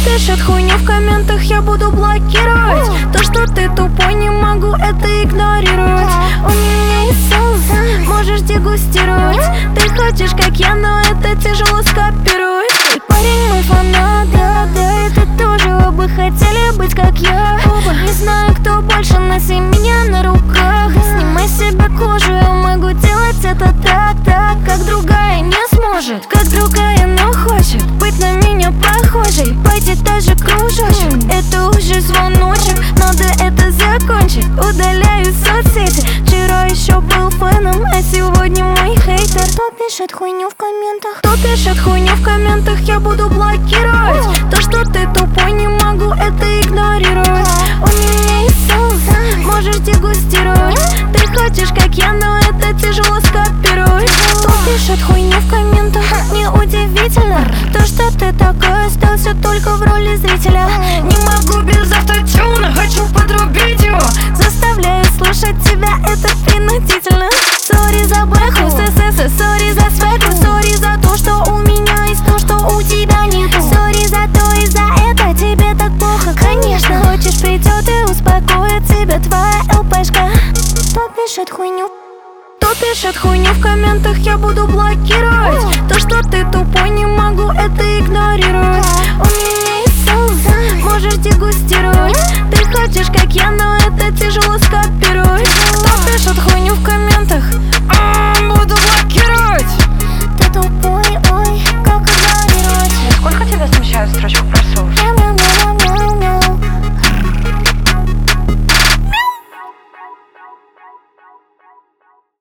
пишет хуйню в комментах, я буду блокировать. То, что ты тупой, не могу это игнорировать. У меня есть соус, можешь дегустировать. Ты хочешь как я, но это тяжело скопировать. Ты парень мой фанат, да, и ты тоже оба хотели быть как я. Не знаю, кто больше, носи меня на руках. Снимай с себя кожу, я могу делать это так, как другая не сможет. Как другая, но хочет быть на меня похожей. Пойти даже кружочек, это уже звоночек. Надо это закончить, удаляю соцсети. Вчера еще был фэном, а сегодня мой хейтер. Кто пишет хуйню в комментах? Кто пишет хуйню в комментах, я буду блокировать. То, что ты тупой, не могу это игнорировать. У меня есть соус, можешь дегустировать. Ты хочешь как я, но это тяжело скопировать. Кто пишет хуйню в комментах? Неудивительно, то, что ты такой остался только в роли зрителя. Не могу без автотюна, хочу подрубить его. Заставляю слушать тебя, это принудительно. Сори за бэху, сори за свеку. Сори за то, что у меня есть то, что у тебя нет. Сори за то и за это, тебе так плохо. Конечно, хочешь придет и успокоит тебя твоя ЛПшка. Кто пишет хуйню? Кто пишет хуйню в комментах, я буду блокировать. То, что ты тупой, не могу это игнорировать. У меня есть соус, можешь дегустировать. Ты хочешь как я, но это тяжело скопировать. Кто пишет хуйню в комментах?